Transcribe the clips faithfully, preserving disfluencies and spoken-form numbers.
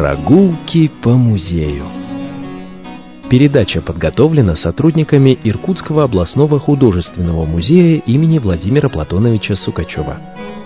Прогулки по музею. Передача подготовлена сотрудниками Иркутского областного художественного музея имени Владимира Платоновича Сукачева.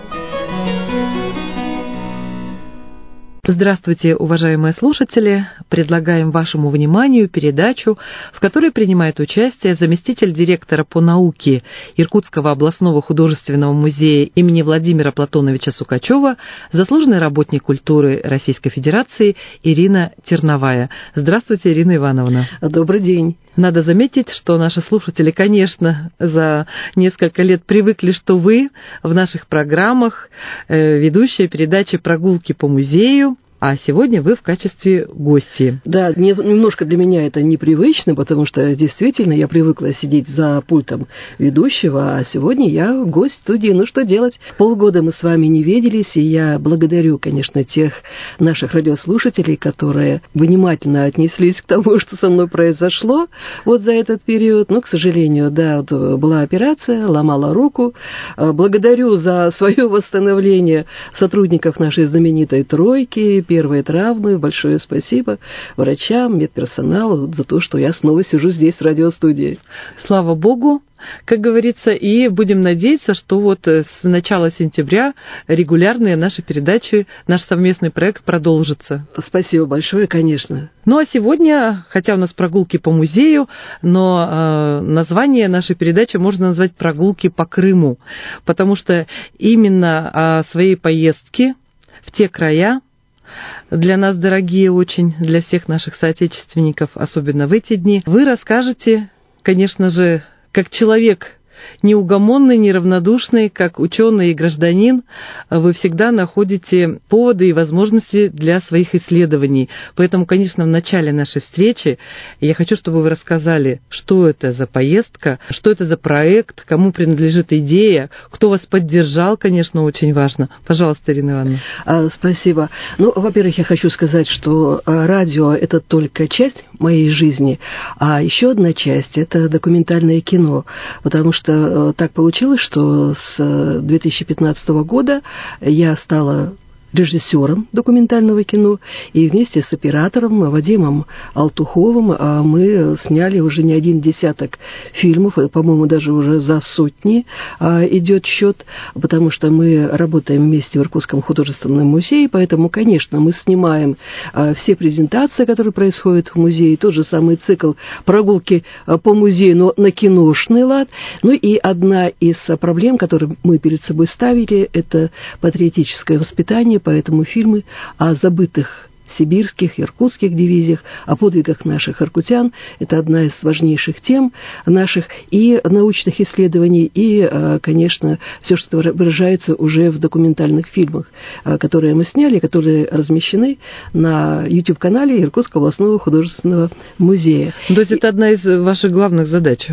Здравствуйте, уважаемые слушатели! Предлагаем вашему вниманию передачу, в которой принимает участие заместитель директора по науке Иркутского областного художественного музея имени Владимира Платоновича Сукачева, заслуженный работник культуры Российской Федерации Ирина Терновая. Здравствуйте, Ирина Ивановна. Добрый день. Надо заметить, что наши слушатели, конечно, за несколько лет привыкли, что вы в наших программах э, ведущая передачи «Прогулки по музею», а сегодня вы в качестве гости. Да, немножко для меня это непривычно, потому что действительно я привыкла сидеть за пультом ведущего, а сегодня я гость студии. Ну что делать? Полгода мы с вами не виделись, и я благодарю, конечно, тех наших радиослушателей, которые внимательно отнеслись к тому, что со мной произошло вот за этот период. Но, к сожалению, да, вот была операция, ломала руку. Благодарю за свое восстановление сотрудников нашей знаменитой тройки, первые травмы. Большое спасибо врачам, медперсоналу за то, что я снова сижу здесь в радиостудии. Слава Богу, как говорится, и будем надеяться, что вот с начала сентября регулярные наши передачи, наш совместный проект продолжится. Спасибо большое, конечно. Ну а сегодня, хотя у нас прогулки по музею, но э, название нашей передачи можно назвать «Прогулки по Крыму», потому что именно о своей поездке в те края, для нас дорогие очень, для всех наших соотечественников, особенно в эти дни, вы расскажете, конечно же, как человек неугомонный, неравнодушный, как ученый и гражданин, вы всегда находите поводы и возможности для своих исследований. Поэтому, конечно, в начале нашей встречи я хочу, чтобы вы рассказали, что это за поездка, что это за проект, кому принадлежит идея, кто вас поддержал, конечно, очень важно. Пожалуйста, Ирина Ивановна. А, спасибо. Ну, во-первых, я хочу сказать, что радио – это только часть моей жизни, а еще одна часть – это документальное кино, потому что так получилось, что с две тысячи пятнадцатого года я стала режиссером документального кино, и вместе с оператором Вадимом Алтуховым мы сняли уже не один десяток фильмов, по-моему, даже уже за сотни идет счет, потому что мы работаем вместе в Иркутском художественном музее, поэтому, конечно, мы снимаем все презентации, которые происходят в музее, тот же самый цикл «Прогулки по музею», но на киношный лад. Ну и одна из проблем, которые мы перед собой ставили, это патриотическое воспитание. Поэтому фильмы о забытых сибирских, иркутских дивизиях, о подвигах наших иркутян – это одна из важнейших тем наших и научных исследований, и, конечно, все, что выражается уже в документальных фильмах, которые мы сняли, которые размещены на YouTube-канале Иркутского областного художественного музея. То есть это одна из ваших главных задач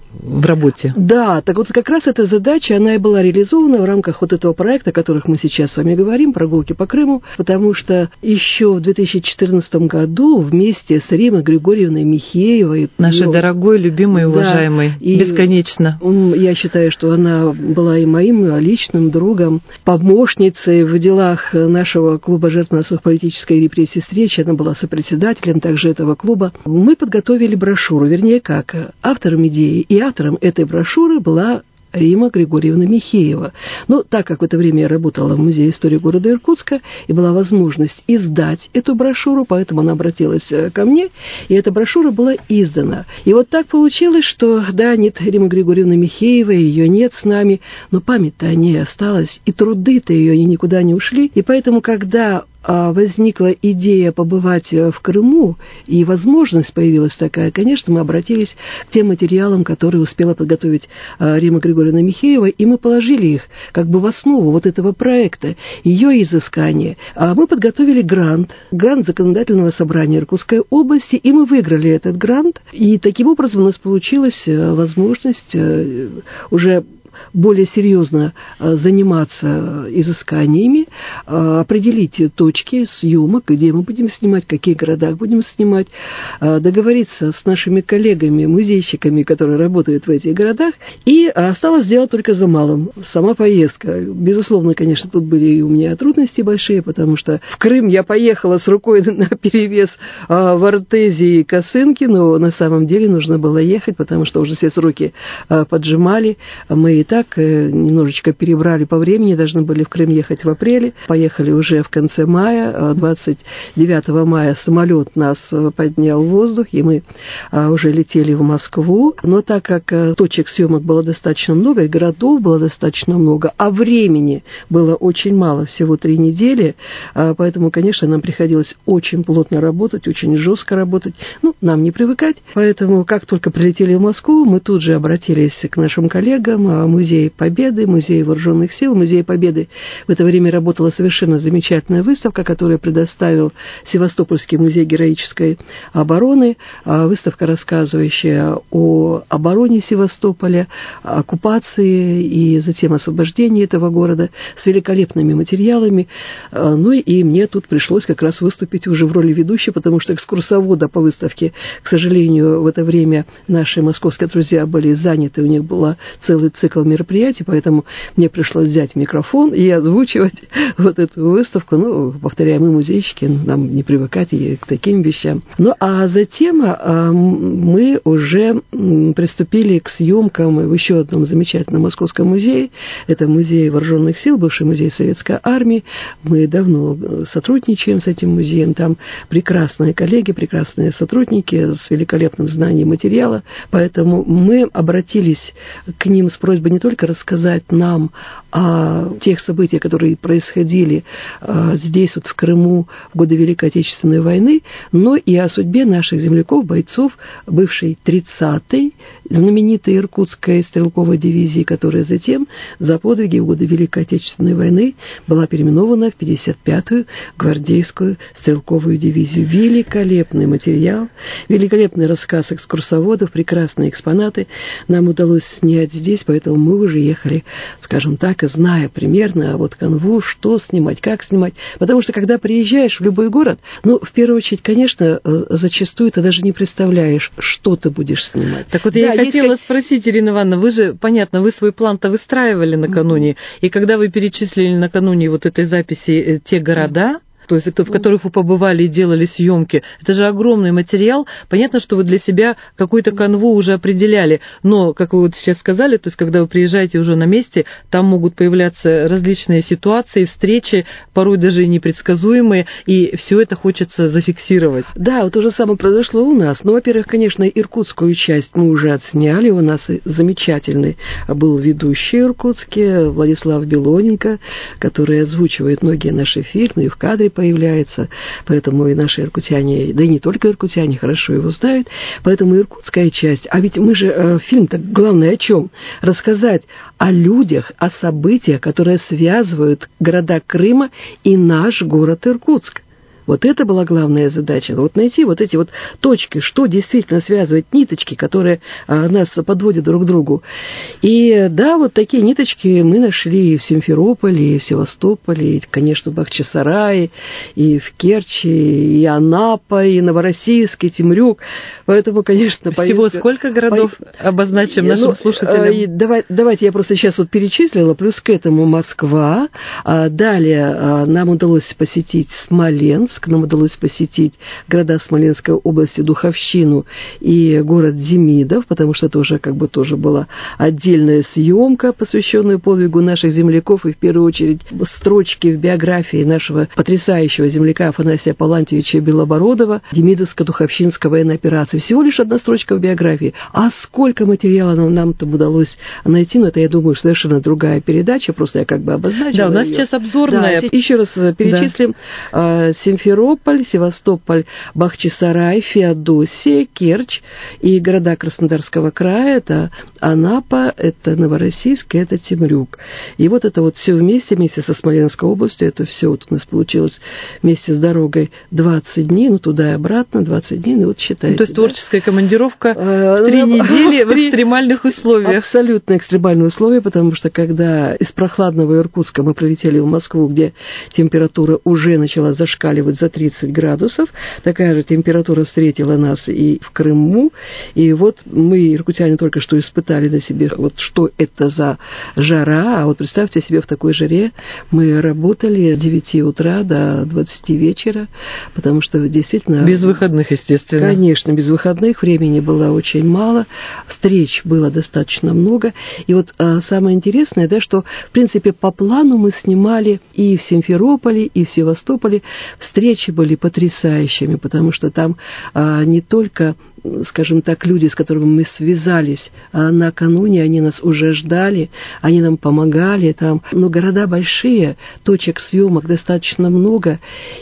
в работе? Да, так вот как раз эта задача, она и была реализована в рамках вот этого проекта, о которых мы сейчас с вами говорим, «Прогулки по Крыму», потому что еще в две тысячи четырнадцатом году вместе с Римой Григорьевной Михеевой... Нашей ну, дорогой, любимой, да, уважаемой, и бесконечно. Я считаю, что она была и моим личным другом, помощницей в делах нашего клуба жертв массовых политической репрессии встречи, она была сопредседателем также этого клуба. Мы подготовили брошюру, вернее как, автором идеи и автором этой брошюры была Рима Григорьевна Михеева. Но так как в это время я работала в Музее истории города Иркутска, и была возможность издать эту брошюру, поэтому она обратилась ко мне, и эта брошюра была издана. И вот так получилось, что, да, нет Римы Григорьевны Михеевой, ее нет с нами, но память-то о ней осталась, и труды-то ее они никуда не ушли. И поэтому, когда возникла идея побывать в Крыму, и возможность появилась такая, конечно, мы обратились к тем материалам, которые успела подготовить Рима Григорьевна Михеева, и мы положили их как бы в основу вот этого проекта, ее изыскания. Мы подготовили грант, грант Законодательного собрания Иркутской области, и мы выиграли этот грант, и таким образом у нас получилась возможность уже более серьезно заниматься изысканиями, определить точки съемок, где мы будем снимать, в каких городах будем снимать, договориться с нашими коллегами, музейщиками, которые работают в этих городах, и осталось сделать только за малым. Сама поездка. Безусловно, конечно, тут были и у меня трудности большие, потому что в Крым я поехала с рукой наперевес в Артезе и Косынке, но на самом деле нужно было ехать, потому что уже все сроки поджимали. Мы и так немножечко перебрали по времени, должны были в Крым ехать в апреле. Поехали уже в конце мая. двадцать девятого мая самолет нас поднял в воздух, и мы уже летели в Москву. Но так как точек съемок было достаточно много, и городов было достаточно много, а времени было очень мало, всего три недели, поэтому, конечно, нам приходилось очень плотно работать, очень жестко работать. Ну, нам не привыкать. Поэтому, как только прилетели в Москву, мы тут же обратились к нашим коллегам, Музей Победы, Музей Вооруженных сил. Музей Победы в это время работала совершенно замечательная выставка, которую предоставил Севастопольский музей героической обороны. Выставка, рассказывающая о обороне Севастополя, оккупации и затем освобождении этого города с великолепными материалами. Ну и мне тут пришлось как раз выступить уже в роли ведущей, потому что экскурсовода по выставке, к сожалению, в это время наши московские друзья были заняты, у них был целый цикл мероприятий, поэтому мне пришлось взять микрофон и озвучивать вот эту выставку. Ну, повторяю, мы музейщики, нам не привыкать и к таким вещам. Ну, а затем мы уже приступили к съемкам в еще одном замечательном московском музее. Это музей Вооруженных сил, бывший музей Советской армии. Мы давно сотрудничаем с этим музеем. Там прекрасные коллеги, прекрасные сотрудники с великолепным знанием материала. Поэтому мы обратились к ним с просьбой не только рассказать нам о тех событиях, которые происходили здесь, вот в Крыму, в годы Великой Отечественной войны, но и о судьбе наших земляков, бойцов бывшей тридцатой, знаменитой Иркутской стрелковой дивизии, которая затем за подвиги в годы Великой Отечественной войны была переименована в пятьдесят пятую гвардейскую стрелковую дивизию. Великолепный материал, великолепный рассказ экскурсоводов, прекрасные экспонаты нам удалось снять здесь, поэтому мы уже ехали, скажем так, зная примерно вот канву, что снимать, как снимать. Потому что, когда приезжаешь в любой город, ну, в первую очередь, конечно, зачастую ты даже не представляешь, что ты будешь снимать. Так вот, я да, хотела есть... спросить, Ирина Ивановна, вы же, понятно, вы свой план-то выстраивали накануне, mm-hmm. и когда вы перечислили накануне вот этой записи те города, то есть в которых вы побывали и делали съемки. Это же огромный материал. Понятно, что вы для себя какую-то канву уже определяли, но, как вы вот сейчас сказали, то есть когда вы приезжаете уже на месте, там могут появляться различные ситуации, встречи, порой даже непредсказуемые, и все это хочется зафиксировать. Да, вот то же самое произошло у нас. Ну, во-первых, конечно, иркутскую часть мы уже отсняли. У нас замечательный был ведущий иркутский Владислав Белоненко, который озвучивает многие наши фильмы и в кадре появляется, поэтому и наши иркутяне, да и не только иркутяне, хорошо его знают, поэтому иркутская часть. А ведь мы же, э, фильм-то главное о чем? Рассказать о людях, о событиях, которые связывают города Крыма и наш город Иркутск. Вот это была главная задача. Вот найти вот эти вот точки, что действительно связывает ниточки, которые а, нас подводят друг к другу. И да, вот такие ниточки мы нашли и в Симферополе, и в Севастополе, и, конечно, в Бахчисарае, и в Керчи, и Анапа, и Новороссийск, и Темрюк. Поэтому, конечно, всего поездка... сколько городов по... обозначим нашим ну, слушателям? Давай, давайте я просто сейчас вот перечислила, плюс к этому Москва. Далее нам удалось посетить Смоленск. Нам удалось посетить города Смоленской области, Духовщину и город Демидов, потому что это уже как бы тоже была отдельная съемка, посвященная подвигу наших земляков, и в первую очередь строчки в биографии нашего потрясающего земляка Афанасия Паллантьевича Белобородова, Демидовско-Духовщинская военная операция. Всего лишь одна строчка в биографии. А сколько материала нам, нам там удалось найти, но это, я думаю, совершенно другая передача, просто я как бы обозначила. Да, у нас ее. Сейчас обзорная. Да, еще раз перечислим. Да. Симферополь, Симферополь, Севастополь, Бахчисарай, Феодосия, Керчь и города Краснодарского края, это Анапа, это Новороссийск, это Темрюк. И вот это вот все вместе, вместе со Смоленской областью, это все вот у нас получилось вместе с дорогой двадцать дней, ну туда и обратно, двадцать дней, ну вот считайте. Ну, то есть да? творческая командировка в три недели в экстремальных условиях. Абсолютно экстремальные условия, потому что когда из прохладного Иркутска мы прилетели в Москву, где температура уже начала зашкаливать за тридцать градусов, такая же температура встретила нас и в Крыму, и вот мы, иркутяне, только что испытали на себе, вот что это за жара, а вот представьте себе, в такой жаре мы работали с девяти утра до двадцати вечера, потому что действительно... Без выходных, естественно. Конечно, без выходных, времени было очень мало, встреч было достаточно много, и вот а, самое интересное, да, что, в принципе, по плану мы снимали и в Симферополе, и в Севастополе, встречи были потрясающими, потому что там а, не только, скажем так, люди, с которыми мы связались а накануне, они нас уже ждали, они нам помогали, там, но города большие, точек съемок достаточно много,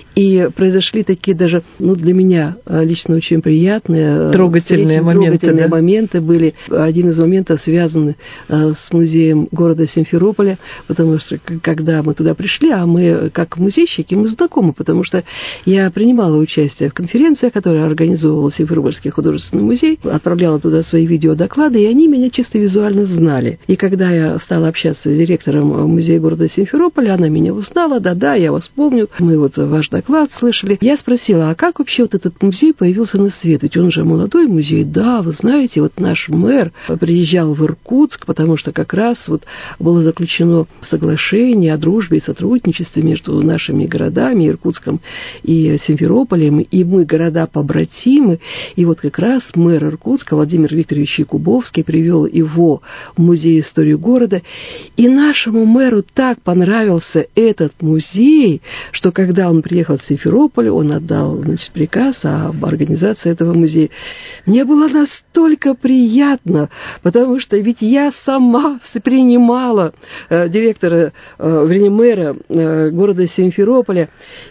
и произошли такие даже, ну, для меня лично очень приятные, трогательные моменты, трогательные да? моменты были. Один из моментов связан с музеем города Симферополя, потому что когда мы туда пришли, а мы как музейщики, мы знакомы, потому что я принимала участие в конференциях, которые организовывал Симферопольский художественный музей, отправляла туда свои видеодоклады, и они меня чисто визуально знали. И когда я стала общаться с директором музея города Симферополя, она меня узнала, да-да, я вас помню, мы вот ваш доклад слышали. Я спросила, а как вообще вот этот музей появился на свет? Ведь он же молодой музей. Да, вы знаете, вот наш мэр приезжал в Иркутск, потому что как раз вот было заключено соглашение о дружбе и сотрудничестве между нашими городами, Иркутском и Симферополем, и мы города-побратимы. И вот как раз мэр Иркутска Владимир Викторович Якубовский привел его в музей истории города. И нашему мэру так понравился этот музей, что когда он приехал в Симферополь, он отдал, значит, приказ об организации этого музея. Мне было настолько приятно, потому что ведь я сама принимала э, директора, э, вернее, мэра э, города Симферополя,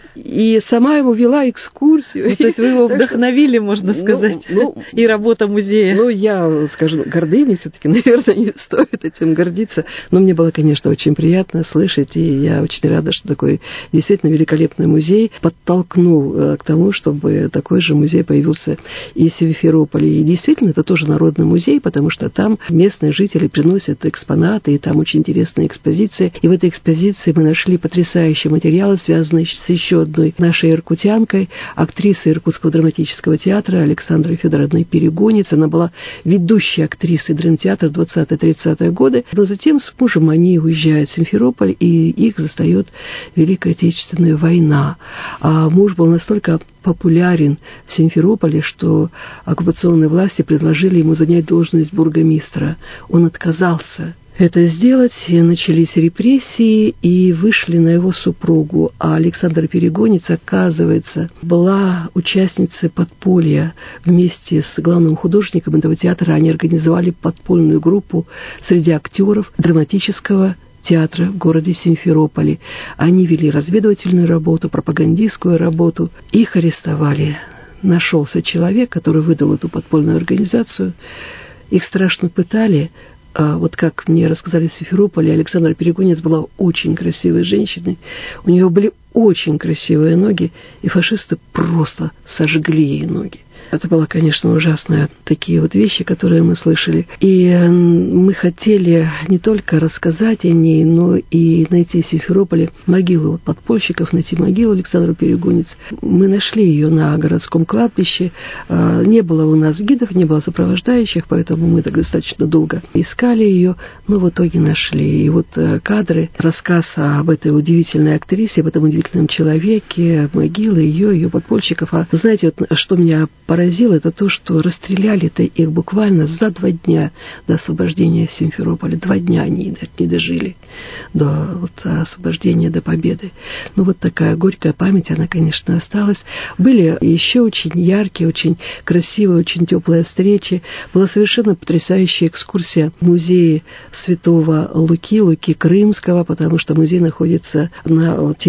и сама ему вела экскурсию. Ну, то есть вы его вдохновили, можно сказать, ну, ну, и работа музея. Ну, я, скажем, гордыня все-таки, наверное, не стоит этим гордиться. Но мне было, конечно, очень приятно слышать, и я очень рада, что такой действительно великолепный музей подтолкнул к тому, чтобы такой же музей появился и в Симферополе. И действительно, это тоже народный музей, потому что там местные жители приносят экспонаты, и там очень интересные экспозиции. И в этой экспозиции мы нашли потрясающие материалы, связанные с еще одной нашей иркутянкой, актрисой Иркутского драматического театра Александрой Федоровной Перегонец. Она была ведущей актрисой драмтеатра двадцатые-тридцатые годы. Но затем с мужем они уезжают в Симферополь, и их застает Великая Отечественная война. А муж был настолько популярен в Симферополе, что оккупационные власти предложили ему занять должность бургомистра. Он отказался это сделать, и начались репрессии, и вышли на его супругу. А Александра Перегонец, оказывается, была участницей подполья. Вместе с главным художником этого театра они организовали подпольную группу среди актеров драматического театра в городе Симферополе. Они вели разведывательную работу, пропагандистскую работу. Их арестовали. Нашелся человек, который выдал эту подпольную организацию. Их страшно пытали. Вот как мне рассказали в Симферополе, Александра Перегонец была очень красивой женщиной. У нее были очень красивые ноги, и фашисты просто сожгли ей ноги. Это было, конечно, ужасные такие вот вещи, которые мы слышали. И мы хотели не только рассказать о ней, но и найти в Симферополе могилу подпольщиков, найти могилу Александры Перегонец. Мы нашли ее на городском кладбище. Не было у нас гидов, не было сопровождающих, поэтому мы так достаточно долго искали ее, но в итоге нашли. И вот кадры, рассказ об этой удивительной актрисе, об этом удивительном человеке, могилы ее, ее подпольщиков. А знаете, вот что меня поразило, это то, что расстреляли-то их буквально за два дня до освобождения Симферополя. Два дня они не дожили до вот, освобождения, до победы. Ну, вот такая горькая память, она, конечно, осталась. Были еще очень яркие, очень красивые, очень теплые встречи. Была совершенно потрясающая экскурсия в музее Святого Луки, Луки Крымского, потому что музей находится на территории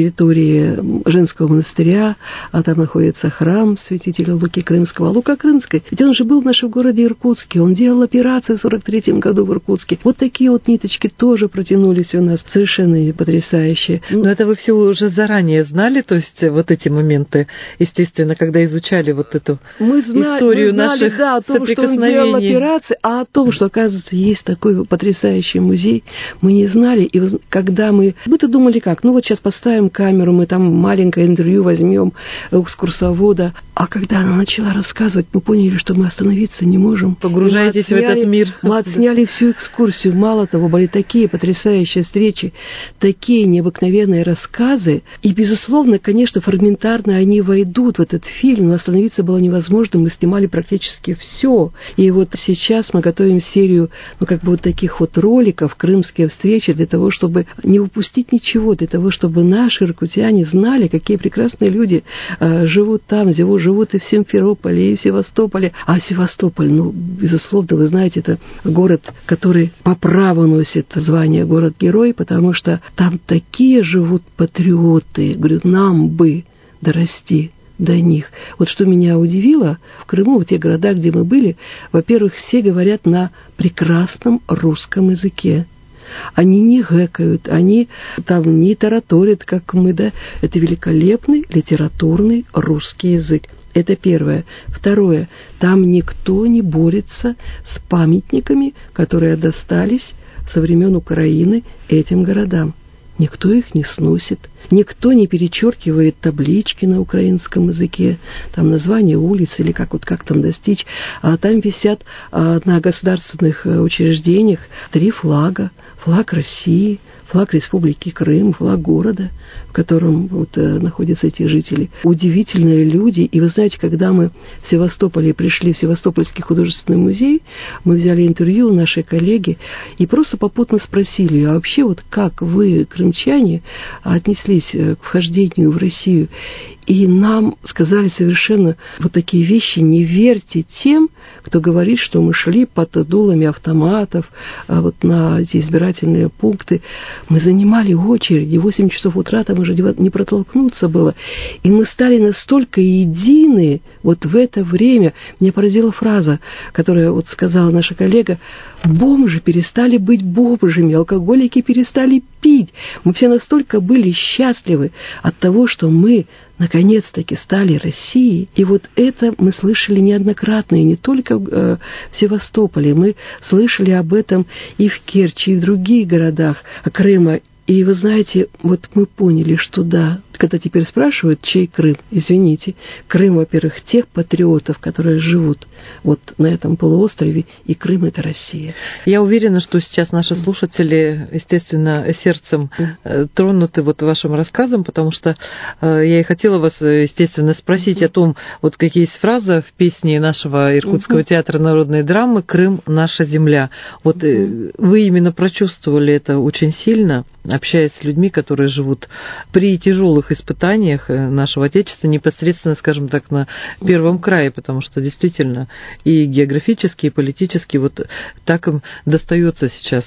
территории женского монастыря, а там находится храм святителя Луки Крымского. А Лука Крымский, ведь он же был в нашем городе Иркутске, он делал операции в сорок третьем году в Иркутске. Вот такие вот ниточки тоже протянулись у нас, совершенно потрясающие. Но это вы все уже заранее знали, то есть вот эти моменты, естественно, когда изучали вот эту мы знали, историю мы знали, наших да, о том, что он делал операции, а о том, что, оказывается, есть такой потрясающий музей, мы не знали. И когда мы... Мы-то думали как? Ну вот сейчас поставим камеру, мы там маленькое интервью возьмем экскурсовода. А когда она начала рассказывать, мы поняли, что мы остановиться не можем. Погружаетесь отсняли, в этот мир. Мы отсняли всю экскурсию. Мало того, были такие потрясающие встречи, такие необыкновенные рассказы. И, безусловно, конечно, фрагментарно они войдут в этот фильм, но остановиться было невозможно. Мы снимали практически все. И вот сейчас мы готовим серию, ну, как бы вот таких вот роликов, крымские встречи, для того, чтобы не упустить ничего, для того, чтобы наши иркутяне знали, какие прекрасные люди э, живут там, живут и в Симферополе, и в Севастополе. А Севастополь, ну, безусловно, вы знаете, это город, который по праву носит звание город-герой, потому что там такие живут патриоты. Говорю, нам бы дорасти до них. Вот что меня удивило, в Крыму, в тех городах, где мы были, во-первых, все говорят на прекрасном русском языке. Они не гэкают, они там не тараторят, как мы, да. Это великолепный литературный русский язык. Это первое. Второе. Там никто не борется с памятниками, которые достались со времен Украины этим городам. Никто их не сносит, никто не перечеркивает таблички на украинском языке, там название улиц или как вот как там достичь. А там висят а, на государственных учреждениях три флага: флаг России, флаг Республики Крым, флаг города, в котором вот, э, находятся эти жители. Удивительные люди. И вы знаете, когда мы в Севастополе пришли в Севастопольский художественный музей, мы взяли интервью у нашей коллеги и просто попутно спросили, а вообще вот как вы, крымчане, отнеслись к вхождению в Россию? И нам сказали совершенно вот такие вещи: не верьте тем, кто говорит, что мы шли под дулами автоматов а вот на эти избирательные пункты. Мы занимали очереди, восемь часов утра там уже не протолкнуться было. И мы стали настолько едины вот в это время. Меня поразила фраза, которую вот сказала наша коллега: бомжи перестали быть бомжами, алкоголики перестали пить. Мы все настолько были счастливы от того, что мы наконец-таки стали Россией. И вот это мы слышали неоднократно, и не только э, в Севастополе. Мы слышали об этом и в Керчи, и в других городах Крыма. И вы знаете, вот мы поняли, что да, когда теперь спрашивают, чей Крым, извините, Крым, во-первых, тех патриотов, которые живут вот на этом полуострове, и Крым — это Россия. Я уверена, что сейчас наши слушатели, естественно, сердцем тронуты вот вашим рассказом, потому что я и хотела вас, естественно, спросить о том, вот какие есть фразы в песне нашего Иркутского театра народной драмы «Крым — наша земля». Вот вы именно прочувствовали это очень сильно, общаясь с людьми, которые живут при тяжелых испытаниях нашего Отечества, непосредственно, скажем так, на первом крае, потому что действительно и географически, и политически вот так им достается сейчас.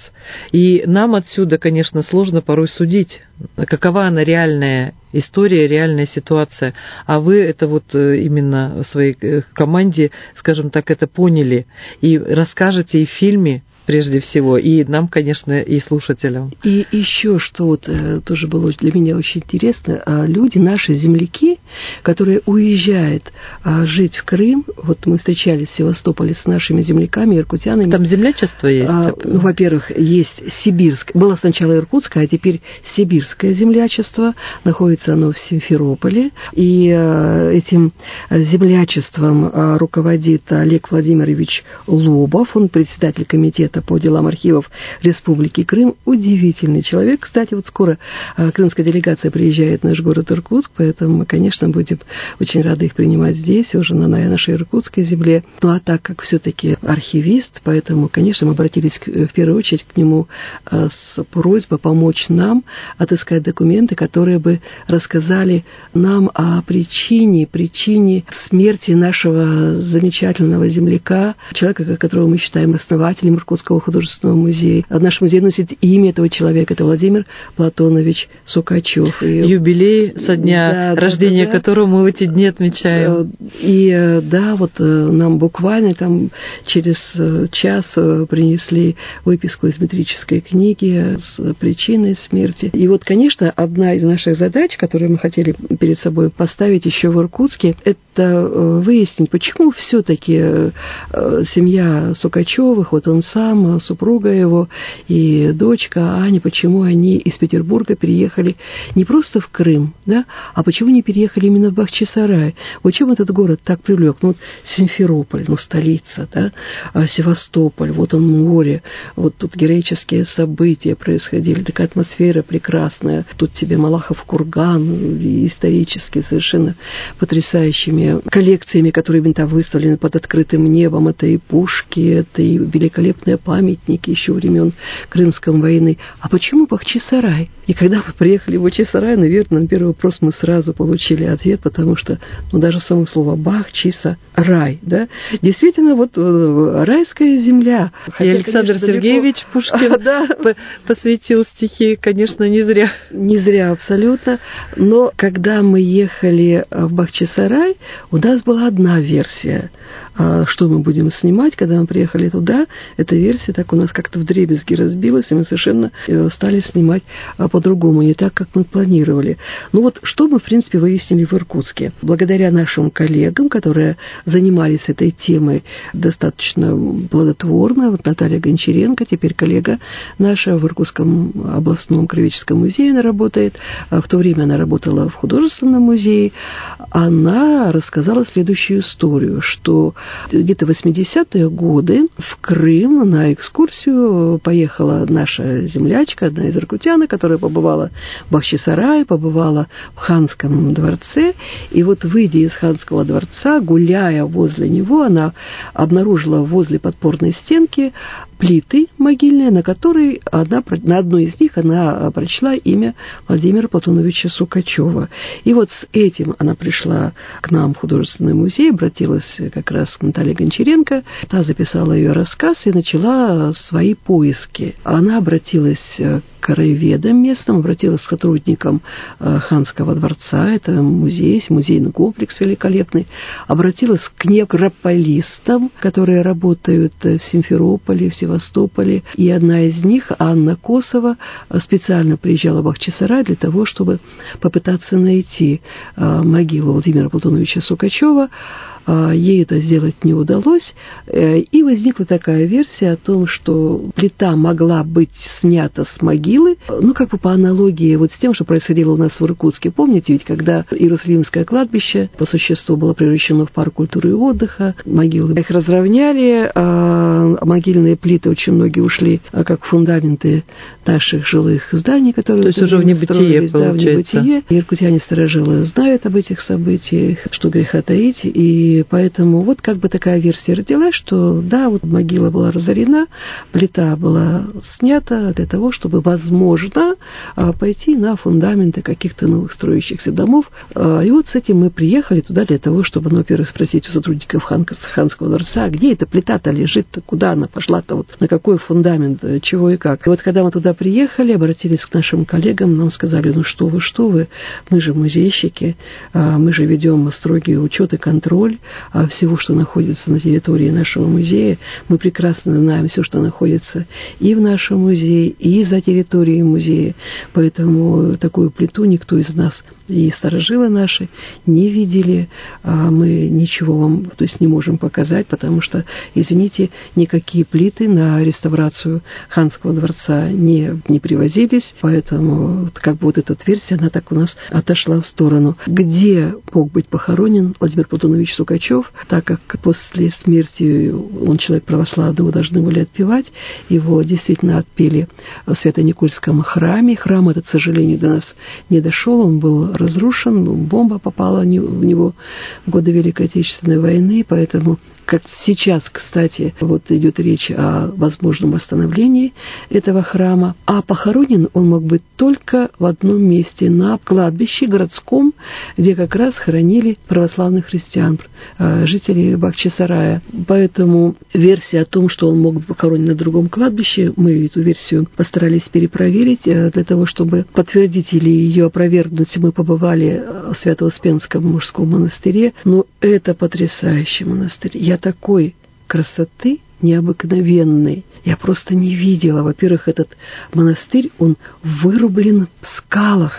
И нам отсюда, конечно, сложно порой судить, какова она реальная история, реальная ситуация. А вы это вот именно в своей команде, скажем так, это поняли и расскажете и в фильме, прежде всего, и нам, конечно, и слушателям. И еще что вот э, тоже было для меня очень интересно, э, люди, наши земляки, которые уезжают э, жить в Крым, вот мы встречались в Севастополе с нашими земляками, иркутянами. Там землячество есть? А, ну, во-первых, есть сибирское, было сначала иркутское, а теперь сибирское землячество, находится оно в Симферополе, и э, этим землячеством э, руководит Олег Владимирович Лобов, он председатель комитета по делам архивов Республики Крым. Удивительный человек. Кстати, вот скоро а, крымская делегация приезжает в наш город Иркутск, поэтому мы, конечно, будем очень рады их принимать здесь, уже на нашей иркутской земле. Ну, а так как все-таки архивист, поэтому, конечно, мы обратились к, в первую очередь к нему а, с просьбой помочь нам отыскать документы, которые бы рассказали нам о причине, причине смерти нашего замечательного земляка, человека, которого мы считаем основателем иркутского Иркутского художественного музея. Наш музей носит имя этого человека, это Владимир Платонович Сукачев. И... Юбилей со дня да, рождения да, да, которого мы в эти дни отмечаем. И да, вот нам буквально там через час принесли выписку из метрической книги с причиной смерти. И вот, конечно, одна из наших задач, которую мы хотели перед собой поставить еще в Иркутске, это выяснить, почему все-таки семья Сукачевых, вот он сам, супруга его и дочка Аня, почему они из Петербурга переехали не просто в Крым, да, а почему не переехали именно в Бахчисарай? Вот чем этот город так привлек? Ну, вот Симферополь, ну, столица, да, а Севастополь, вот он море, вот тут героические события происходили, такая атмосфера прекрасная, тут тебе Малахов курган, исторически совершенно потрясающими коллекциями, которые там выставлены под открытым небом, это и пушки, это и великолепные памятники еще времен Крымской войны. А почему Бахчисарай? И когда мы приехали в Бахчисарай, наверное, на первый вопрос мы сразу получили ответ, потому что, ну, даже само слово Бахчисарай, да, действительно, вот райская земля. Хотя, и Александр конечно, Сергеевич далеко... Пушкин а, да. посвятил стихи, конечно, не зря. Не зря, абсолютно. Но когда мы ехали в Бахчисарай, у нас была одна версия, что мы будем снимать. Когда мы приехали туда, эта версия так у нас как-то вдребезги разбилась, и мы совершенно стали снимать по-другому, не так, как мы планировали. Ну вот, что мы, в принципе, выяснили в Иркутске. Благодаря нашим коллегам, которые занимались этой темой достаточно плодотворно, вот Наталья Гончаренко, теперь коллега наша в Иркутском областном краеведческом музее, она работает. В то время она работала в художественном музее. Она рассказала следующую историю, что где-то в восьмидесятые годы в Крым на экскурсию поехала наша землячка, одна из иркутянок, которая побывала в Бахчисарае, побывала в Ханском дворце. И вот, выйдя из Ханского дворца, гуляя возле него, она обнаружила возле подпорной стенки плиты могильные, на которой она, на одной из них она прочла имя Владимира Платоновича Сукачева. И вот с этим она пришла к нам в художественный музей, обратилась как раз к Наталье Гончаренко. Та записала ее рассказ и начала свои поиски. Она обратилась к краеведам местным, обратилась к сотрудникам Ханского дворца, это музей, музейный комплекс великолепный, обратилась к некрополистам, которые работают в Симферополе, в Севастополе, и одна из них, Анна Косова, специально приезжала в Бахчисарай для того, чтобы попытаться найти могилу Владимира Платоновича Сукачева. Ей это сделать не удалось, и возникла такая версия о том, что плита могла быть снята с могилы, ну, как бы по аналогии вот с тем, что происходило у нас в Иркутске. Помните, ведь когда Иерусалимское кладбище по существу было превращено в парк культуры и отдыха, могилы их разровняли, а могильные плиты очень многие ушли как фундаменты наших жилых зданий, которые... То есть уже в небытие, да, получается. В небытие. Иркутяне-старожилы знают об этих событиях, что греха таить, и И поэтому вот как бы такая версия родилась, что да, вот могила была разорена, плита была снята для того, чтобы, возможно, пойти на фундаменты каких-то новых строящихся домов. И вот с этим мы приехали туда для того, чтобы, ну, во-первых, спросить у сотрудников Ханского дворца, где эта плита-то лежит-то, куда она пошла-то, вот на какой фундамент, чего и как. И вот когда мы туда приехали, обратились к нашим коллегам, нам сказали, ну что вы, что вы, мы же музейщики, мы же ведем строгий учет и контроль всего, что находится на территории нашего музея. Мы прекрасно знаем все, что находится и в нашем музее, и за территорией музея. Поэтому такую плиту никто из нас, и старожилы наши, не видели. Мы ничего вам, то есть, не можем показать, потому что, извините, никакие плиты на реставрацию Ханского дворца не, не привозились. Поэтому как бы вот эта версия, она так у нас отошла в сторону. Где мог быть похоронен Владимир Платонович Сукачев, так как после смерти он человек православный, его должны были отпевать, его действительно отпели в Свято-Никольском храме. Храм этот, к сожалению, до нас не дошел, он был разрушен, бомба попала в него в годы Великой Отечественной войны, поэтому, как сейчас, кстати, вот идет речь о возможном восстановлении этого храма, а похоронен он мог быть только в одном месте, на кладбище городском, где как раз хоронили православных христиан. жителей Бахчисарая. Поэтому версия о том, что он мог быть похоронен на другом кладбище, мы эту версию постарались перепроверить для того, чтобы подтвердить или ее опровергнуть. Мы побывали в Свято-Успенском мужском монастыре, но это потрясающий монастырь. Я такой красоты необыкновенной я просто не видела. Во-первых, этот монастырь, он вырублен в скалах.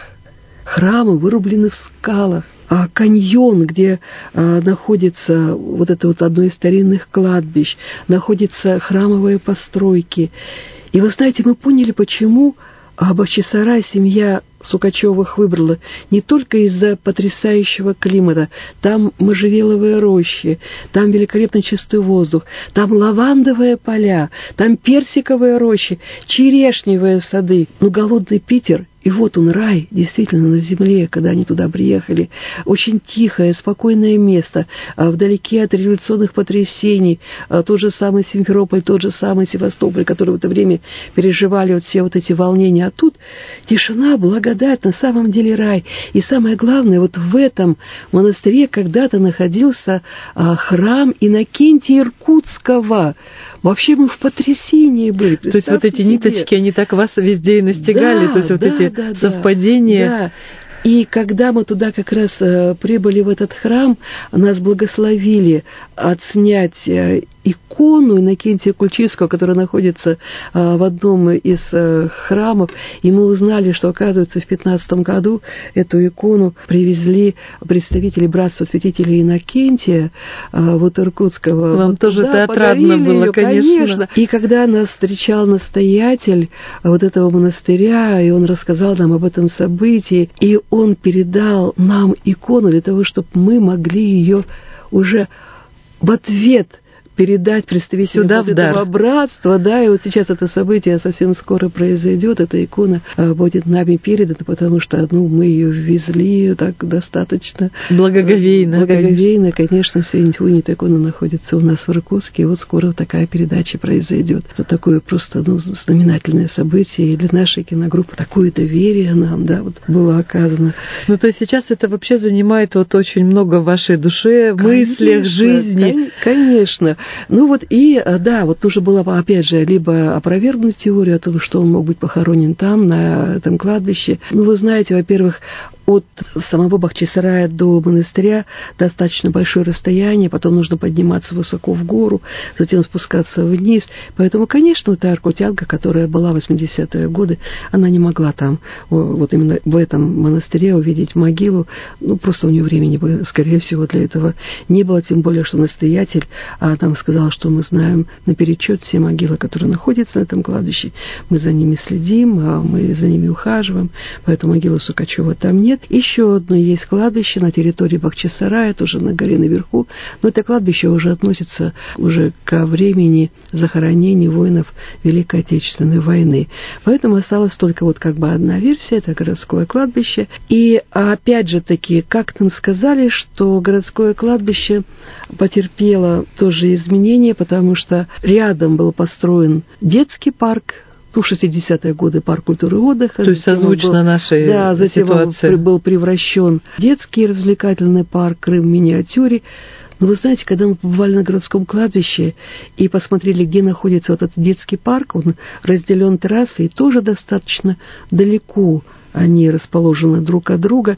Храмы вырублены в скалах. А каньон, где а, находится вот это вот одно из старинных кладбищ, находятся храмовые постройки. И вы знаете, мы поняли, почему Бахчисарай семья Сукачевых выбрала не только из-за потрясающего климата. Там можжевеловые рощи, там великолепно чистый воздух, там лавандовые поля, там персиковые рощи, черешневые сады. Но голодный Питер, и вот он, рай, действительно, на земле, когда они туда приехали. Очень тихое, спокойное место, вдалеке от революционных потрясений. Тот же самый Симферополь, тот же самый Севастополь, который в это время переживали вот все вот эти волнения. А тут тишина, благодать, на самом деле рай. И самое главное, вот в этом монастыре когда-то находился храм Иннокентия Иркутского. Вообще мы в потрясении были. То есть вот эти себе. ниточки, они так вас везде и настигали, Да, то есть вот да, эти да, совпадения. Да. И когда мы туда как раз э, прибыли в этот храм, нас благословили отснять э, икону Иннокентия Кульчицкого, которая находится э, в одном из э, храмов, и мы узнали, что, оказывается, в пятнадцатом году эту икону привезли представители братства святителей Иннокентия э, вот Иркутского. Вам вот тоже туда, это отрадно было, ее, конечно. конечно. И когда нас встречал настоятель вот этого монастыря, и он рассказал нам об этом событии, и он передал нам икону для того, чтобы мы могли ее уже в ответ передать представителям сюда, вот в дар. этого братства, да, и вот сейчас это событие совсем скоро произойдет, эта икона а, будет нами передана, потому что, ну, мы ее ввезли так достаточно благоговейно, благоговейно, конечно, Сиэнтюнь, икона находится у нас в Иркутске, и вот скоро такая передача произойдет. Это такое просто, ну, знаменательное событие, и для нашей киногруппы такое доверие нам, да, вот было оказано. Ну, то есть сейчас это вообще занимает вот очень много в вашей душе, мыслях, жизни. Конечно. Ну вот и, да, вот нужно было, опять же, либо опровергнуть теорию о том, что он мог быть похоронен там, на этом кладбище. Ну, вы знаете, во-первых, от самого Бахчисарая до монастыря достаточно большое расстояние, потом нужно подниматься высоко в гору, затем спускаться вниз. Поэтому, конечно, та иркутянка, которая была в восьмидесятые годы, она не могла там, вот именно в этом монастыре увидеть могилу. Ну, просто у нее времени, скорее всего, для этого не было, тем более, что настоятель нам сказал, что мы знаем наперечет все могилы, которые находятся на этом кладбище. Мы за ними следим, мы за ними ухаживаем, поэтому могилы Сукачева там нет. Еще одно есть кладбище на территории Бахчисарая, тоже на горе наверху, но это кладбище уже относится уже ко времени захоронений воинов Великой Отечественной войны. Поэтому осталась только вот как бы одна версия, это городское кладбище. И опять же таки, как нам сказали, что городское кладбище потерпело тоже изменения, потому что рядом был построен детский парк, ну, в шестидесятые годы парк культуры и отдыха. То есть созвучно был, нашей да, затем ситуации. Он был превращен в детский развлекательный парк Крым в миниатюре. Но вы знаете, когда мы побывали на городском кладбище и посмотрели, где находится вот этот детский парк, он разделен трассой, и тоже достаточно далеко они расположены друг от друга.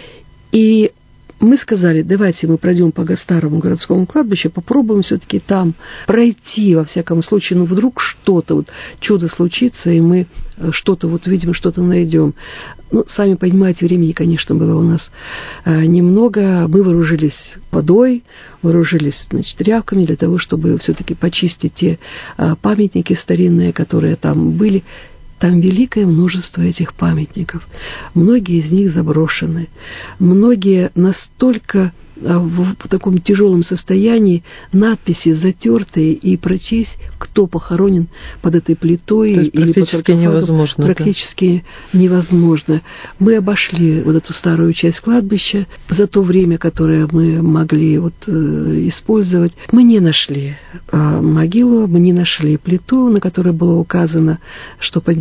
И мы сказали, давайте мы пройдем по старому городскому кладбищу, попробуем все-таки там пройти, во всяком случае, ну, вдруг что-то, вот, чудо случится, и мы что-то вот видим, что-то найдем. Ну, сами понимаете, времени, конечно, было у нас а, немного. Мы вооружились водой, вооружились, значит, тряпками для того, чтобы все-таки почистить те а, памятники старинные, которые там были. Там великое множество этих памятников. Многие из них заброшены. Многие настолько в таком тяжелом состоянии, надписи затертые, и прочесть, кто похоронен под этой плитой. То есть или практически под невозможно. Практически да? невозможно. Мы обошли вот эту старую часть кладбища за то время, которое мы могли вот, э, использовать. Мы не нашли э, могилу, мы не нашли плиту, на которой было указано, что под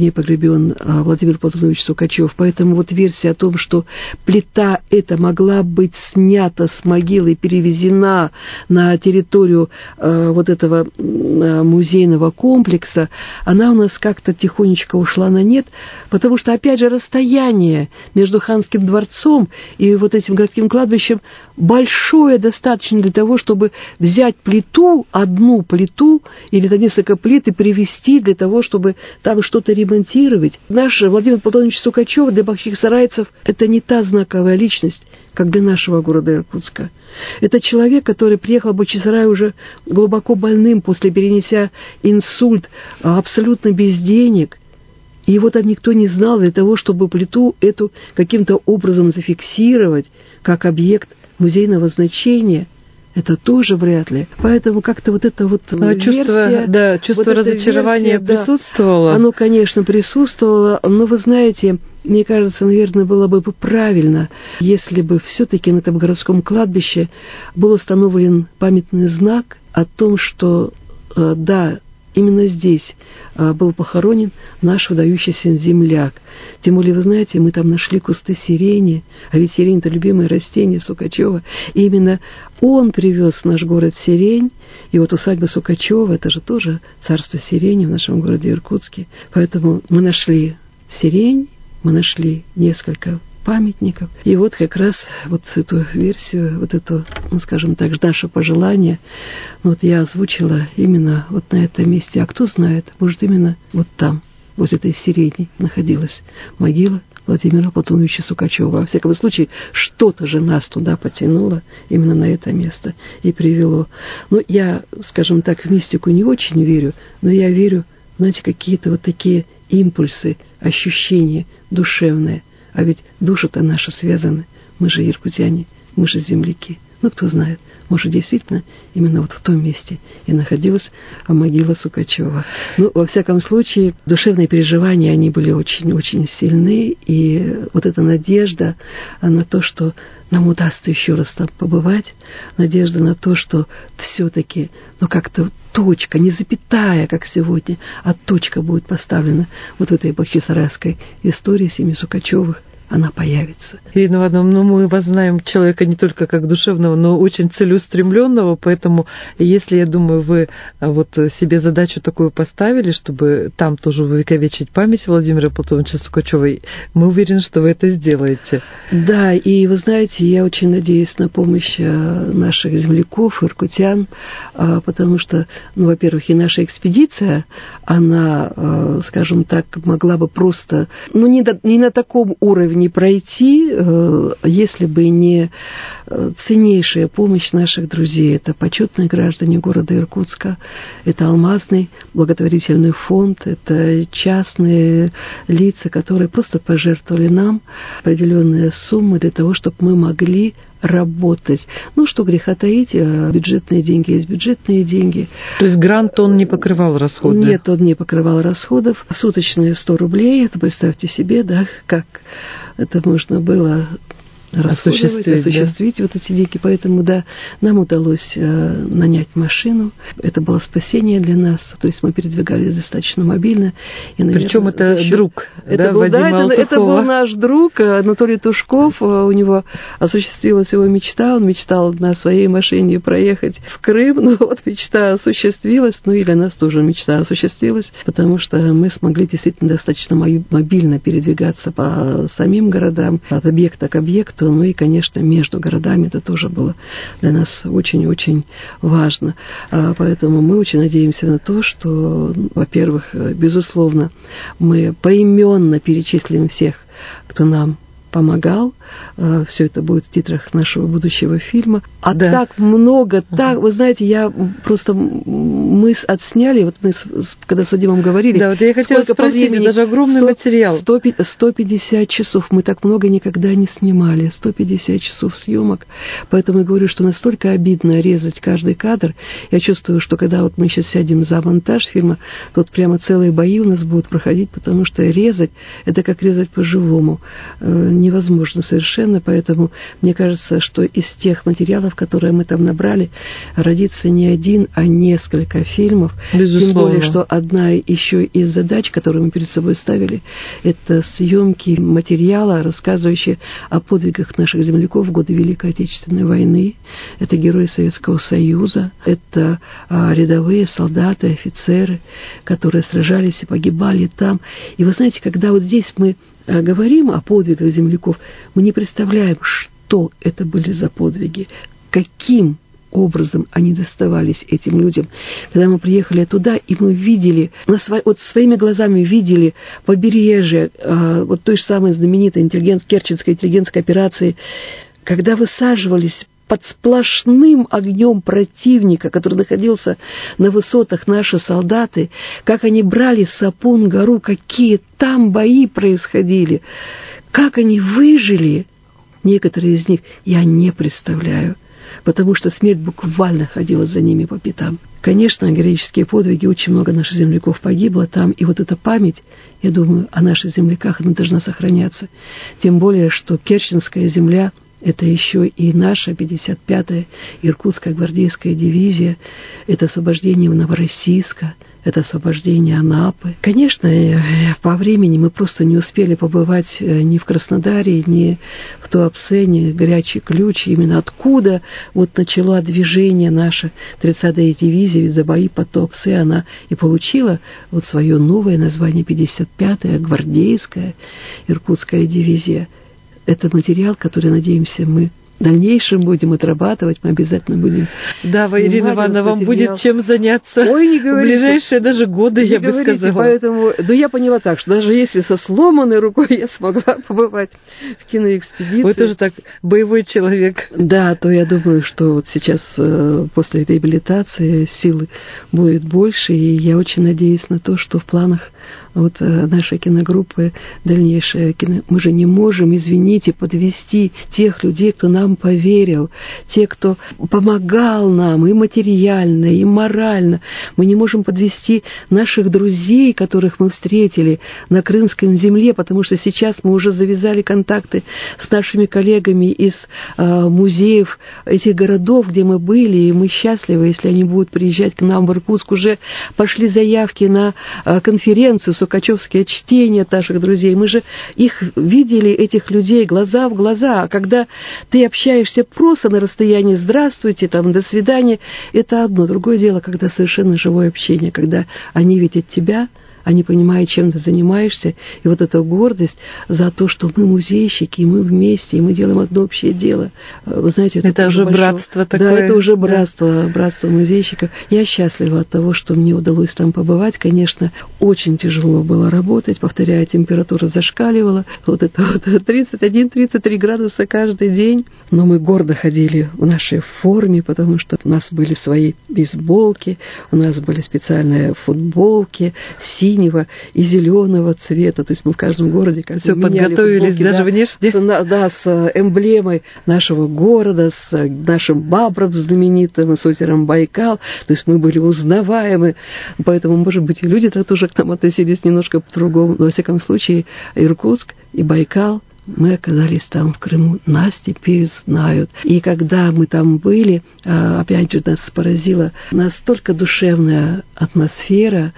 ней погребен Владимир Платонович Сукачев. Поэтому вот версия о том, что плита эта могла быть снята с могилы и перевезена на территорию вот этого музейного комплекса, она у нас как-то тихонечко ушла на нет, потому что, опять же, расстояние между Ханским дворцом и вот этим городским кладбищем большое достаточно для того, чтобы взять плиту, одну плиту или несколько плит и привезти для того, чтобы там что-то ремонтировать. Наш Владимир Платонович Сукачев для бахчисарайцев – это не та знаковая личность, как для нашего города Иркутска. Это человек, который приехал в Бахчисарай уже глубоко больным, после перенеся инсульт, абсолютно без денег. И его там никто не знал для того, чтобы плиту эту каким-то образом зафиксировать как объект музейного значения. Это тоже вряд ли. Поэтому как-то вот это вот Но версия... Чувство, да, чувство вот разочарования версия, присутствовало? Да, оно, конечно, присутствовало, но вы знаете, мне кажется, наверное, было бы правильно, если бы все-таки на этом городском кладбище был установлен памятный знак о том, что, да, именно здесь был похоронен наш выдающийся земляк. Тем более, вы знаете, мы там нашли кусты сирени, а ведь сирень – это любимое растение Сукачева. И именно он привез в наш город сирень, и вот усадьба Сукачева – это же тоже царство сирени в нашем городе Иркутске. Поэтому мы нашли сирень, мы нашли несколько памятников. И вот как раз вот эту версию, вот это, ну, скажем так, наше пожелание, ну, вот я озвучила именно вот на этом месте. А кто знает, может, именно вот там, возле этой сирени, находилась могила Владимира Платоновича Сукачева. Во всяком случае, что-то же нас туда потянуло именно на это место и привело. Ну, я, скажем так, в мистику не очень верю, но я верю, знаете, какие-то вот такие импульсы, ощущения душевные. А ведь души-то наши связаны. Мы же иркутяне, мы же земляки. Ну, кто знает, может, действительно именно вот в том месте и находилась могила Сукачева. Ну, во всяком случае, душевные переживания, они были очень-очень сильны. И вот эта надежда на то, что нам удастся еще раз там побывать, надежда на то, что все-таки, ну, как-то точка, не запятая, как сегодня, а точка будет поставлена вот в этой бахчисарайской истории семьи Сукачевых, она появится. Ирина Ивановна, ну, мы вас знаем человека не только как душевного, но очень целеустремленного, поэтому если, я думаю, вы вот себе задачу такую поставили, чтобы там тоже увековечить память Владимира Платоновича Сукачева, мы уверены, что вы это сделаете. Да, и вы знаете, я очень надеюсь на помощь наших земляков, иркутян, потому что, ну, во-первых, и наша экспедиция, она, скажем так, могла бы просто, ну, не, до, не на таком уровне не пройти, если бы не ценнейшая помощь наших друзей. Это почетные граждане города Иркутска, это Алмазный благотворительный фонд, это частные лица, которые просто пожертвовали нам определенные суммы для того, чтобы мы могли работать. Ну, что греха таить, бюджетные деньги есть бюджетные деньги. То есть грант он не покрывал расходы? Нет, он не покрывал расходов. Суточные сто рублей, это представьте себе, да, как это можно было осуществить, осуществить да? вот эти деньги. Поэтому, да, нам удалось э, нанять машину. Это было спасение для нас. То есть мы передвигались достаточно мобильно. И, наверное, причем это еще... друг, это да, был, Вадима да, это, это был наш друг Анатолий Тушков. У него осуществилась его мечта. Он мечтал на своей машине проехать в Крым. Ну вот мечта осуществилась. Ну и для нас тоже мечта осуществилась, потому что мы смогли действительно достаточно мобильно передвигаться по самим городам, от объекта к объекту. Ну и, конечно, между городами это тоже было для нас очень-очень важно. Поэтому мы очень надеемся на то, что, во-первых, безусловно, мы поименно перечислим всех, кто нам помогал. Все это будет в титрах нашего будущего фильма. А да. так много, так, вы знаете, я просто, мы отсняли, вот мы, когда с Вадимом говорили, да, вот я хотела спросить, времени, даже огромный сто, материал. сто, сто пятьдесят часов, мы так много никогда не снимали, сто пятьдесят часов съемок, поэтому я говорю, что настолько обидно резать каждый кадр. Я чувствую, что когда вот мы сейчас сядем за монтаж фильма, тут прямо целые бои у нас будут проходить, потому что резать, это как резать по-живому. невозможно совершенно, поэтому мне кажется, что из тех материалов, которые мы там набрали, родится не один, а несколько фильмов. Безусловно. Тем более, что одна еще из задач, которую мы перед собой ставили, это съемки материала, рассказывающие о подвигах наших земляков в годы Великой Отечественной войны. Это герои Советского Союза, это а, рядовые солдаты, офицеры, которые сражались и погибали там. И вы знаете, когда вот здесь мы а, говорим о подвигах земляков, мы не представляем, что это были за подвиги, каким образом они доставались этим людям. Когда мы приехали туда, и мы видели, на сво... вот своими глазами видели побережье э, вот той же самой знаменитой интеллигент... Керченской интеллигентской операции, когда высаживались под сплошным огнем противника, который находился на высотах, наши солдаты, как они брали Сапун-гору, какие там бои происходили, как они выжили, некоторые из них, я не представляю. Потому что смерть буквально ходила за ними по пятам. Конечно, героические подвиги, очень много наших земляков погибло там, и вот эта память, я думаю, о наших земляках, она должна сохраняться. Тем более, что Керченская земля — это еще и наша пятьдесят пятая Иркутская гвардейская дивизия, это освобождение Новороссийска, это освобождение Анапы. Конечно, по времени мы просто не успели побывать ни в Краснодаре, ни в Туапсе, ни в Горячий Ключ. Именно откуда вот начало движение наша тридцатая дивизия, ведь за бои под Туапсе она и получила вот свое новое название пятьдесят пятая гвардейская Иркутская дивизия. Это материал, который, надеемся, мы в дальнейшем будем отрабатывать, мы обязательно будем... Да, Ирина Ивановна, вам будет чем заняться. Ой, не говорите. В ближайшие даже годы, не я бы говорите, сказала. Поэтому, да я поняла так, что даже если со сломанной рукой я смогла побывать в киноэкспедиции... Вы тоже так боевой человек. Да, то я думаю, что вот сейчас после реабилитации силы будет больше, и я очень надеюсь на то, что в планах вот нашей киногруппы дальнейшее кино... Мы же не можем, извините, подвести тех людей, кто нам поверил, те, кто помогал нам и материально, и морально. Мы не можем подвести наших друзей, которых мы встретили на Крымской земле, потому что сейчас мы уже завязали контакты с нашими коллегами из э, музеев этих городов, где мы были, и мы счастливы, если они будут приезжать к нам в Иркутск. Уже пошли заявки на э, конференцию «Сукачевские чтения» наших друзей. Мы же их видели, этих людей, глаза в глаза. А когда ты общаешься просто на расстоянии «здравствуйте», там, «до свидания», это одно. Другое дело, когда совершенно живое общение, когда они видят тебя, они понимают, чем ты занимаешься, и вот эта гордость за то, что мы музейщики, и мы вместе, и мы делаем одно общее дело. Вы знаете, это, это уже большое... братство такое. Да, это уже братство, да. братство музейщиков. Я счастлива от того, что мне удалось там побывать. Конечно, очень тяжело было работать, повторяю, температура зашкаливала, вот это вот тридцать один - тридцать три градуса каждый день, но мы гордо ходили в нашей форме, потому что у нас были свои бейсболки, у нас были специальные футболки, синего и зеленого цвета. То есть мы в каждом городе как все подготовились, футболки, даже да, внешне. С, да, с эмблемой нашего города, с нашим Бабром знаменитым, с озером Байкал. То есть мы были узнаваемы. Поэтому, может быть, и люди-то тоже к нам относились немножко по-другому. Но, во всяком случае, Иркутск и Байкал, мы оказались там, в Крыму, нас теперь знают. И когда мы там были, опять же, нас поразила настолько душевная атмосфера,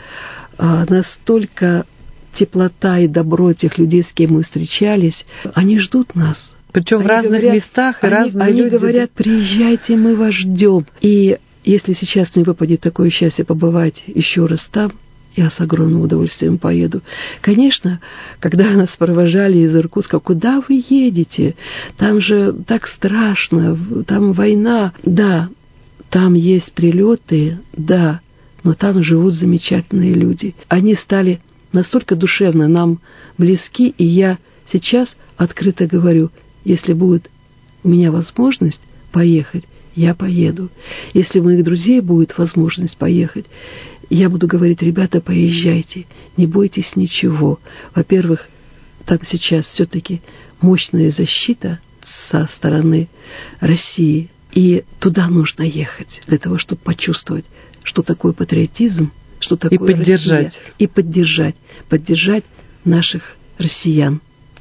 настолько теплота и добро тех людей, с кем мы встречались. Они ждут нас. Причем они в разных говорят, местах и они, разные они люди. Они говорят, приезжайте, мы вас ждем. И если сейчас мне выпадет такое счастье побывать еще раз там, я с огромным удовольствием поеду. Конечно, когда нас провожали из Иркутска, куда вы едете? Там же так страшно, там война. Да, там есть прилеты, да, но там живут замечательные люди. Они стали настолько душевно нам близки, и я сейчас открыто говорю, если будет у меня возможность поехать, я поеду. Если у моих друзей будет возможность поехать, я буду говорить, ребята, поезжайте, не бойтесь ничего. Во-первых, там сейчас все-таки мощная защита со стороны России, и туда нужно ехать для того, чтобы почувствовать, что такое патриотизм, что такое и поддержать. Россия, и поддержать, поддержать наших россиян.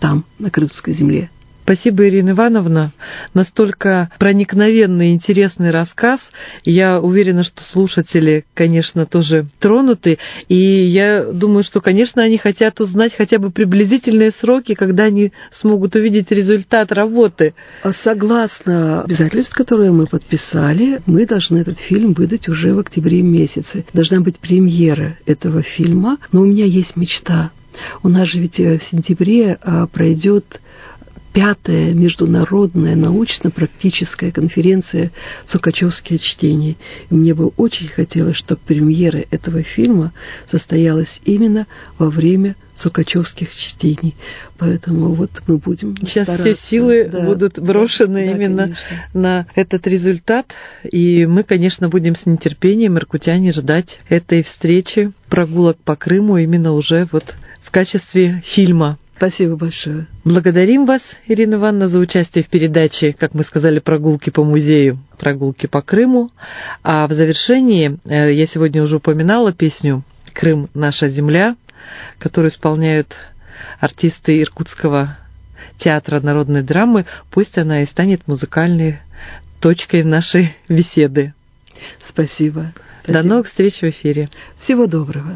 там, на крымской земле. Спасибо, Ирина Ивановна. Настолько проникновенный и интересный рассказ. Я уверена, что слушатели, конечно, тоже тронуты. И я думаю, что, конечно, они хотят узнать хотя бы приблизительные сроки, когда они смогут увидеть результат работы. Согласно обязательств, которые мы подписали, мы должны этот фильм выдать уже в октябре месяце. Должна быть премьера этого фильма. Но у меня есть мечта. У нас же ведь в сентябре пройдет пятая международная научно-практическая конференция «Сукачевские чтения». И мне бы очень хотелось, чтобы премьера этого фильма состоялась именно во время Сукачевских чтений. Поэтому вот мы будем Сейчас стараться. Все силы да, будут брошены да, именно да, на этот результат. И мы, конечно, будем с нетерпением, иркутяне, ждать этой встречи, прогулок по Крыму именно уже вот в качестве фильма. Спасибо большое. Благодарим вас, Ирина Ивановна, за участие в передаче, как мы сказали, «Прогулки по музею», «Прогулки по Крыму». А в завершении я сегодня уже упоминала песню «Крым – наша земля», которую исполняют артисты Иркутского театра народной драмы. Пусть она и станет музыкальной точкой нашей беседы. Спасибо. До Спасибо. новых встреч в эфире. Всего доброго.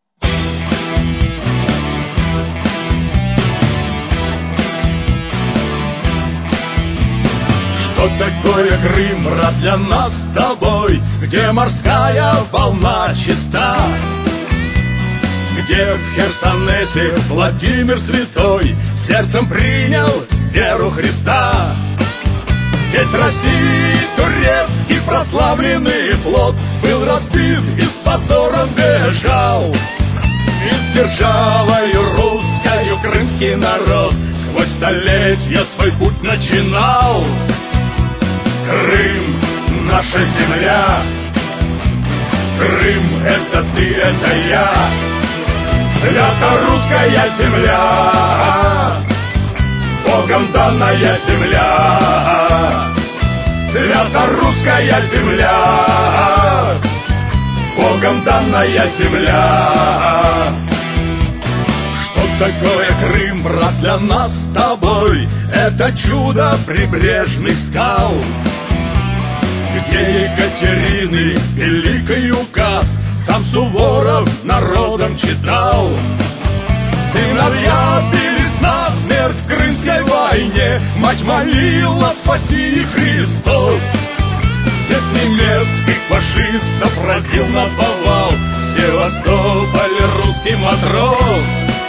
Что такое Крым, брат, для нас с тобой, где морская волна чиста, где в Херсонесе Владимир Святой сердцем принял веру Христа. Ведь России турецкий прославленный флот был разбит и с позором бежал. И с державою русскою крымский народ сквозь столетия свой путь начинал. Крым — наша земля, Крым — это ты, это я, свято-русская земля, Богом данная земля, свято-русская земля, Богом данная земля. Что такое Крым, брат, для нас с тобой? Это чудо прибрежных скал, где Екатерины великий указ сам Суворов народом читал. Сыновья бились насмерть в Крымской войне, мать молила: спаси Христос. Здесь немецких фашистов разил наповал в Севастополе русский матрос.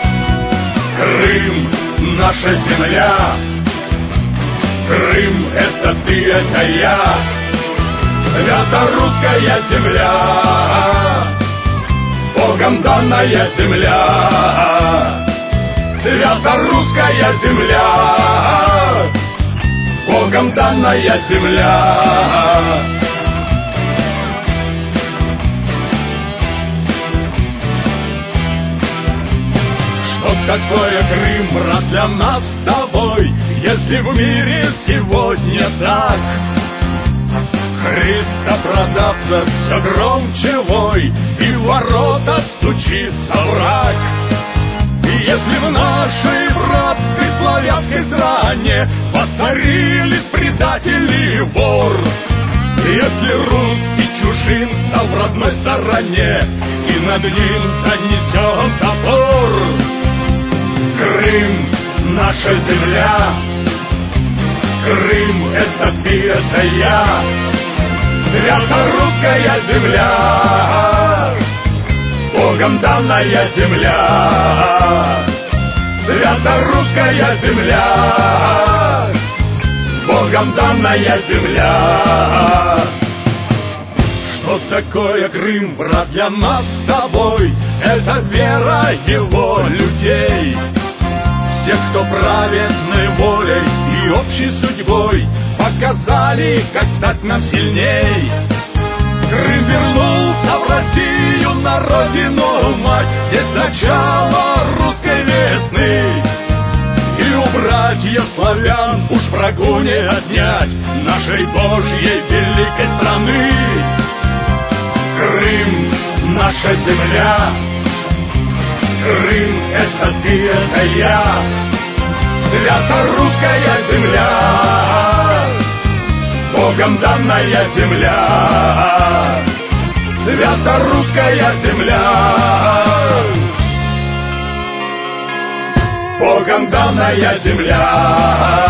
Крым — наша земля, Крым — это ты, это я, свято-русская земля, Богом данная земля, свято-русская земля, Богом данная земля. Что такое Крым, брат, для нас с тобой, если в мире сегодня так? Христопродавца все громче вой, и в ворота стучится враг. И если в нашей братской славянской стране воцарились предатели и вор, если русский чужим стал в родной стороне, и над ним занесен топор, Крым — наша земля, Крым — это ты, это я, свято-русская земля, Богом данная земля, свято-русская земля, Богом данная земля. Что такое Крым, брат, для нас с тобой? Это вера его людей, всех, кто праведной волей и общей судьбой показали, как стать нам сильней. Крым вернулся в Россию, на родину мать, здесь начало русской весны. И у братьев славян уж врагу не отнять нашей Божьей великой страны. Крым — наша земля, Крым — это ты, это я, свята русская земля, Богом данная земля, свята русская земля, Богом данная земля.